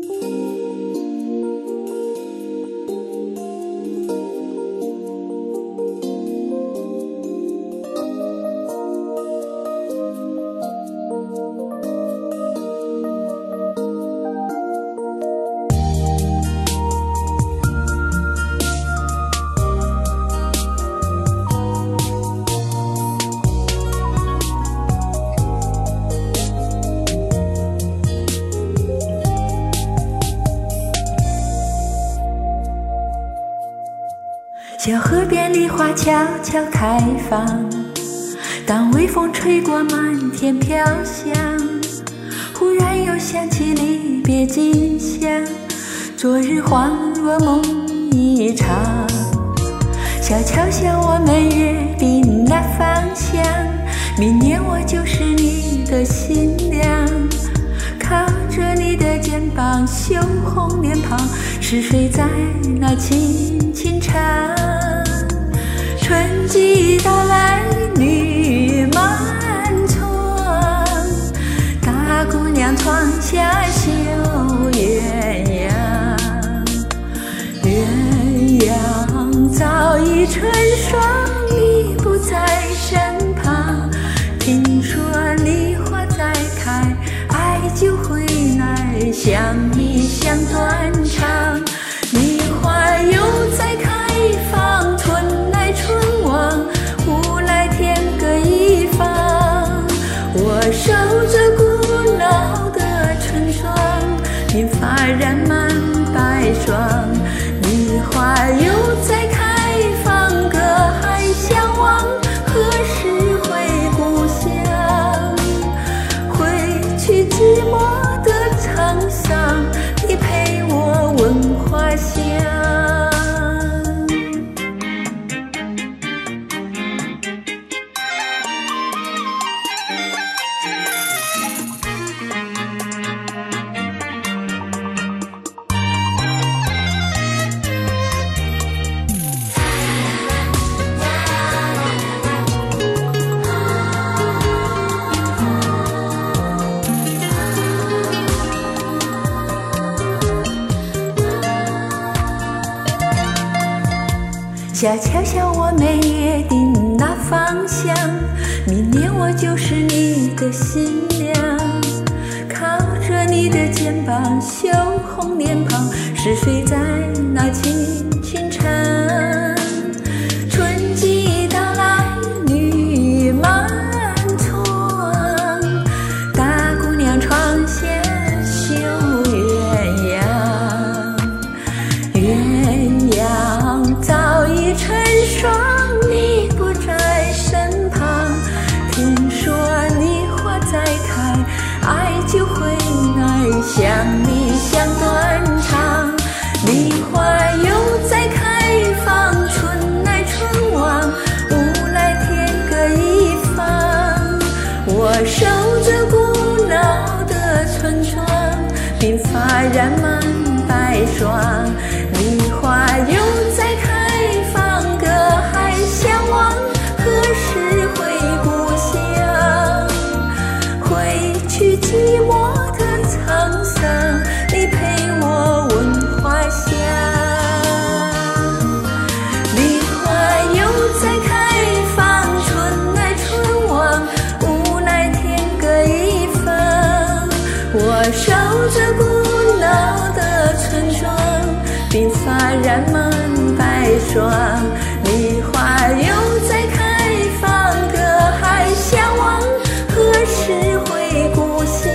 小河边梨花悄悄开放，当微风吹过满天飘香，忽然又想起离别吉祥，昨日恍若梦一场。小桥向我们约定那方向，明年我就是你的新娘，靠着你的肩膀，羞红脸庞，是谁在那轻轻唱？春季到来，女满窗，大姑娘窗下绣鸳鸯。鸳鸯早已成双，你不在身旁。听说梨花在开，爱就回来，想你想断肠。梨花又在开放，春来春往，无奈天各一方。我守着古老的村庄，鬓发染满白霜。梨花又在开放，隔海相望，何时回故乡？回去寂寞的沧桑，你陪我闻花香。小桥向我们约定那方向，明年我就是你的新娘，靠着你的肩膀，羞红脸庞，是谁在那轻轻唱？春季到来，女满窗，大姑娘窗下绣鸳鸯。鸳鸯早已成双，你不在身旁。听说梨花在开，爱就回来，想你想断肠。梨花又在开放，春来春往，无奈天各一方。我守着古老的村庄，鬓发染满白霜。梨花又在开放，隔海相望，何时回故乡？回去寂寞的沧桑，你陪我闻花香。梨花又在开放，春来春往，无奈天各一方。我守着古老的村庄，鬓发染满白霜。梨花又在开放，隔海相望，何时回故乡？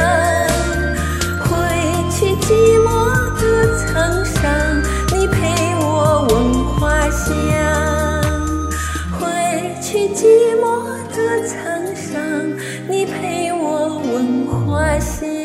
回去寂寞的沧桑，你陪我闻花香。回去寂寞的沧桑，你陪我闻花香。